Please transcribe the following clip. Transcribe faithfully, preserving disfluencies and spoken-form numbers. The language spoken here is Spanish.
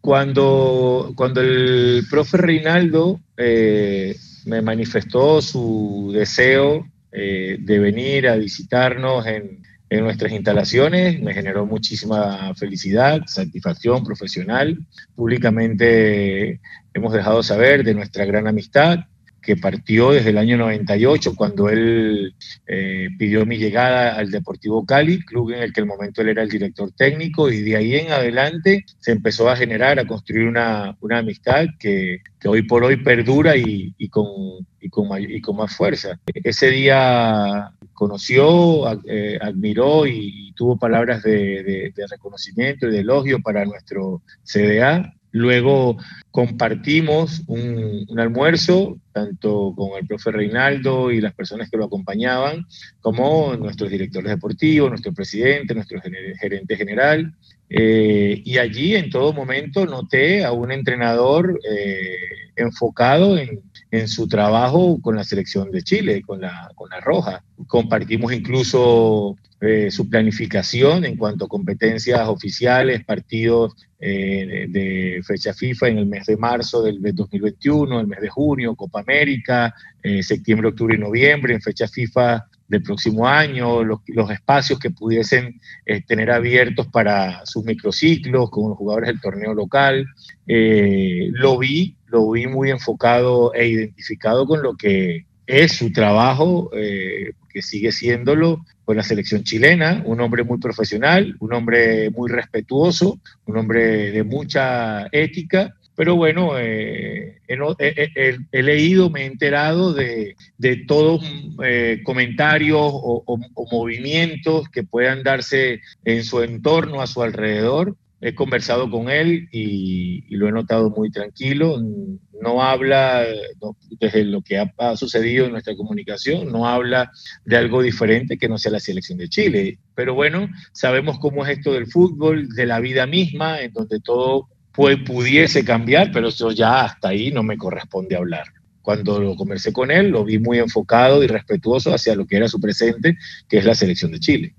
Cuando, cuando el profe Reinaldo eh, me manifestó su deseo eh, de venir a visitarnos en, en nuestras instalaciones, me generó muchísima felicidad, satisfacción profesional. Públicamente hemos dejado saber de nuestra gran amistad, que partió desde el año noventa y ocho, cuando él eh, pidió mi llegada al Deportivo Cali, club en el que en el momento él era el director técnico, y de ahí en adelante se empezó a generar, a construir una, una amistad que, que hoy por hoy perdura y, y, con, y, con, y con más fuerza. Ese día conoció, eh, admiró y, y tuvo palabras de, de, de reconocimiento y de elogio para nuestro C D A. Luego compartimos un, un almuerzo, tanto con el profe Reinaldo y las personas que lo acompañaban, como nuestros directores deportivos, nuestro presidente, nuestro gerente general. Eh, y allí en todo momento noté a un entrenador eh, enfocado en, en su trabajo con la selección de Chile, con la, con la Roja. Compartimos incluso eh, su planificación en cuanto a competencias oficiales, partidos eh, de, de fecha FIFA en el mes de marzo del dos mil veintiuno, el mes de junio, Copa América, eh, septiembre, octubre y noviembre, en fecha FIFA del próximo año, los, los espacios que pudiesen eh, tener abiertos para sus microciclos con los jugadores del torneo local. Eh, lo vi, lo vi muy enfocado e identificado con lo que es su trabajo, eh, que sigue siéndolo con la selección chilena, un hombre muy profesional, un hombre muy respetuoso, un hombre de mucha ética. Pero bueno, eh, he, he, he, leído, me he enterado de, de todos eh, comentarios o, o, o movimientos que puedan darse en su entorno, a su alrededor. He conversado con él y, y lo he notado muy tranquilo. No habla, no, desde lo que ha, ha sucedido en nuestra comunicación, no habla de algo diferente que no sea la selección de Chile. Pero bueno, sabemos cómo es esto del fútbol, de la vida misma, en donde todo pues pudiese cambiar, pero eso ya hasta ahí no me corresponde hablar. Cuando lo conversé con él, lo vi muy enfocado y respetuoso hacia lo que era su presente, que es la selección de Chile.